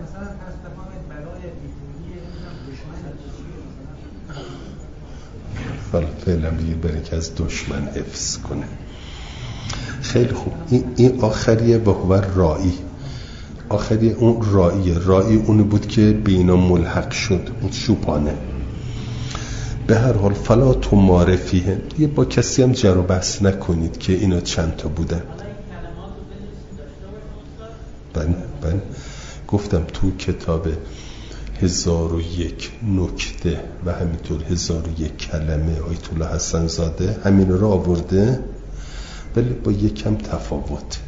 فعلا بگیر برای که از دشمن حفظ کنه. خیلی خوب. این آخریه و هو رائی، آخریه اون رائی اونی بود که به اینا ملحق شد، اون چوپانه. به هر حال فلا تمار فیه، یه با کسی هم جر و بحث نکنید که اینا چند تا بودن. من گفتم تو کتاب 1001 نکته و همینطور 1001 کلمه آیت الله حسن زاده همین رو آورده، ولی با یکم تفاوت.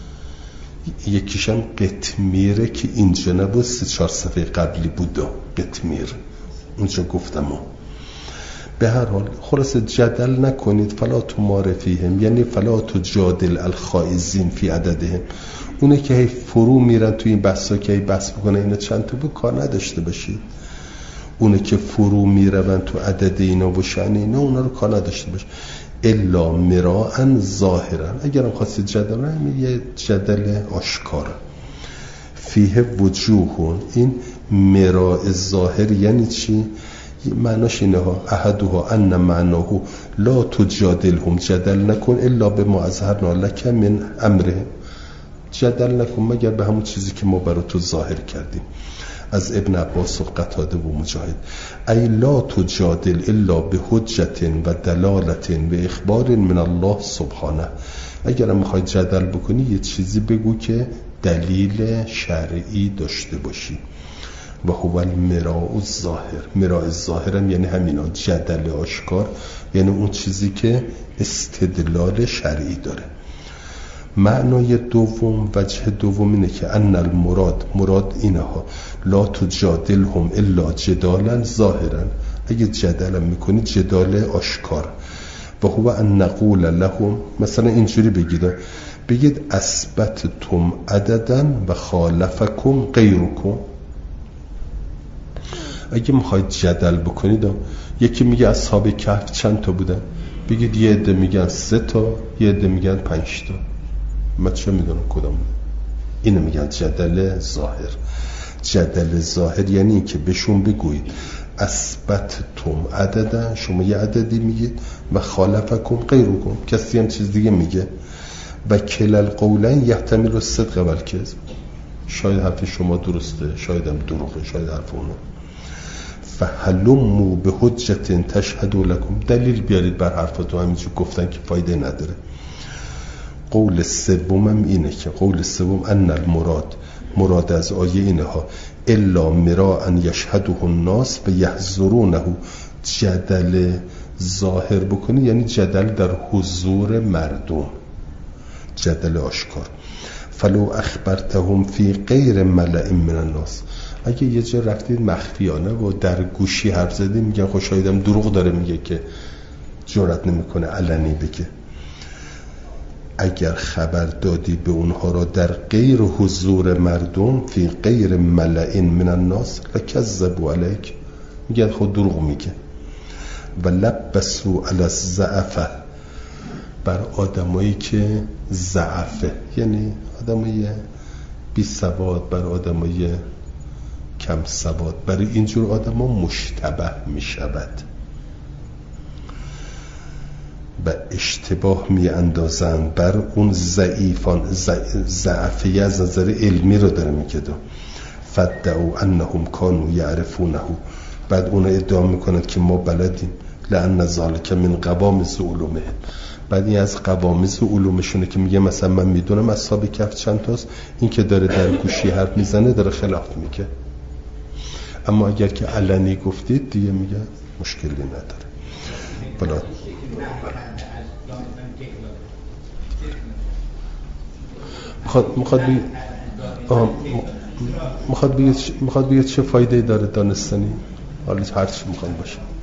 یکیشم قطمیره که اینجا نبود، 3-4 صفحه قبلی بود. قطمیر اونجا گفتم. به هر حال خلاصه جدل نکنید. فلا تمار فیهم یعنی فلا تجادل الخائزین فی عددهم، اونه که هی فرو میرن توی این بحثا که هی بحث بکنه اینا چند تا بود، کار نداشته باشید. اونه که فرو میروند تو عدد اینا و شأن اینا، اونا رو کار نداشته باش. الا مراء ظاهرا، اگرم خواستید جدل، یه جدل آشکار. فیه وجوهون، این مراء ظاهر یعنی چی؟ معناش اینه ها، احدها ان معناه لا تجادلهم، جدل نکن الا به ما اظهرنا لک من امره، جدل نکن مگر به همون چیزی که ما برای تو ظاهر کردیم. از ابن عباس و قتاده و مجاهد. ای لا تجادل الا به حجت و دلالت و اخبار من الله سبحانه، اگر میخوای جدل بکنی یه چیزی بگو که دلیل شرعی داشته باشی. و هو المراء الظاهر، مراء الظاهر هم یعنی همینا، جدل آشکار، یعنی اون چیزی که استدلال شرعی داره. معنای دوم، وجه دوم اینه که ان المراد، مراد اینه ها، لا تجادلهم الا جدالا ظاهرا، اگه جدل میکنی جدال آشکار. و هو ان نقول لهم، مثلا اینجوری بگید اثبتتم عددا و خالفکم غیرکم. اگه میخواید جدل بکنید، یکی میگه اصحاب کهف چند تا بودن، بگید یه عده میگن 3 تا، یه عده میگن 5 تا، من چه میدونم کدام. اینو میگن جدل ظاهر. جدل ظاهر یعنی این که بهشون بگویید اثبتتم عددا، شما یه عددی میگید، و خالفکم غیرکم، کسی هم چیز دیگه میگه. و کل القولین یحتمل الصدق و الکذب، شاید حرف شما درسته، شاید هم دروغه، شاید حرف اونه. فهلموا به حجت تشهد لکم، دلیل بیارید بر حرفتون، همینجور گفتن که فایده نداره. قول سوم هم اینه که قول سوم ان المراد، مراد از آیه اینه ها، الا مراء یشهده الناس و یحضرونه، جدل ظاهر بکنی یعنی جدل در حضور مردم، جدل آشکار. فلو اخبرتهم فی غیر ملئ من الناس، اگه یه جا رفتید مخفیانه و در گوشی حرف زدید، میگن خب شایدم دروغ داره میگه که جرئت نمیکنه علنی بگه. اگر خبر دادی به اونها را در غیر حضور مردم، فی غیر ملئ من الناس، لکذبوا علیک، میگن خود دروغ میگه. و لبسوا علی الضعف، بر آدمایی که ضعفه، یعنی آدمای بی سواد، بر آدمای کم سواد، برای اینجور آدم ها مشتبه می شود و اشتباه می اندازند بر اون ضعیفان. ضعفی از نظر علمی رو داره میگه. فدعوا انهم كانوا یعرفونه، بعد اون ادعا میکنند که ما بلدیم. لأن ذلك من قوامض علومه، بعد این از قوامض علومشونه که میگه مثلا من میدونم اصحاب کهف چند تاست، این که داره در گوشی حرف میزنه داره خلاف میگه. اما اگر که علنی گفتید دیگه میگه مشکلی نداره. بلا میخواد بگید چه فایده داره دانستنی؟ حالا هر چی میخواد باشه.